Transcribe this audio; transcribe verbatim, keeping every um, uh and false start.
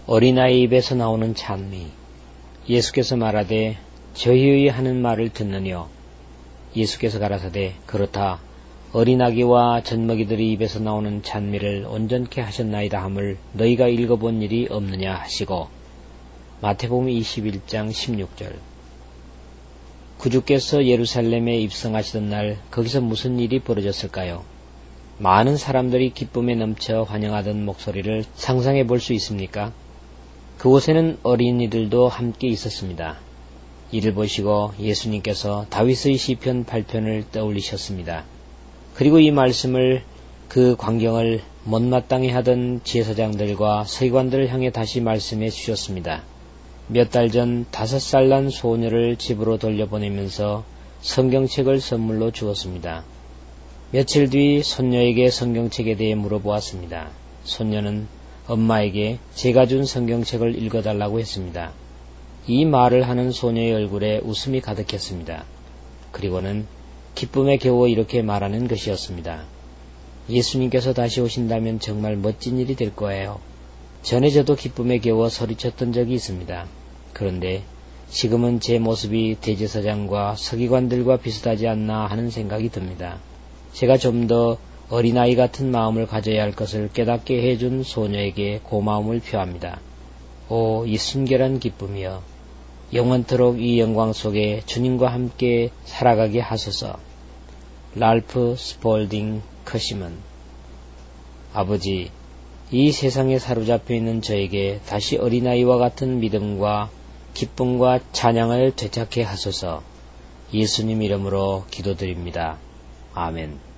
어린아이 입에서 나오는 찬미. 예수께서 말하되 저희의 하는 말을 듣느뇨. 예수께서 가라사대 그렇다. 어린아기와 젖먹이들의 입에서 나오는 찬미를 온전케 하셨나이다 함을 너희가 읽어본 일이 없느냐 하시고. 마태복음 이십일 장 십육 절. 구주께서 예루살렘에 입성하시던 날 거기서 무슨 일이 벌어졌을까요? 많은 사람들이 기쁨에 넘쳐 환영하던 목소리를 상상해 볼 수 있습니까? 그곳에는 어린이들도 함께 있었습니다. 이를 보시고 예수님께서 다윗의 시편 팔 편을 떠올리셨습니다. 그리고 이 말씀을 그 광경을 못마땅해 하던 제사장들과 서기관들을 향해 다시 말씀해 주셨습니다. 몇 달 전 다섯 살 난 소녀를 집으로 돌려보내면서 성경책을 선물로 주었습니다. 며칠 뒤 손녀에게 성경책에 대해 물어보았습니다. 손녀는 엄마에게 제가 준 성경책을 읽어달라고 했습니다. 이 말을 하는 소녀의 얼굴에 웃음이 가득했습니다. 그리고는 기쁨에 겨워 이렇게 말하는 것이었습니다. 예수님께서 다시 오신다면 정말 멋진 일이 될 거예요. 전에 저도 기쁨에 겨워 소리쳤던 적이 있습니다. 그런데 지금은 제 모습이 대제사장과 서기관들과 비슷하지 않나 하는 생각이 듭니다. 제가 좀 더 어린아이 같은 마음을 가져야 할 것을 깨닫게 해준 소녀에게 고마움을 표합니다. 오, 이 순결한 기쁨이여. 영원토록 이 영광 속에 주님과 함께 살아가게 하소서. 랄프 스폴딩 커시먼. 아버지, 이 세상에 사로잡혀 있는 저에게 다시 어린아이와 같은 믿음과 기쁨과 찬양을 되찾게 하소서. 예수님 이름으로 기도드립니다. 아멘.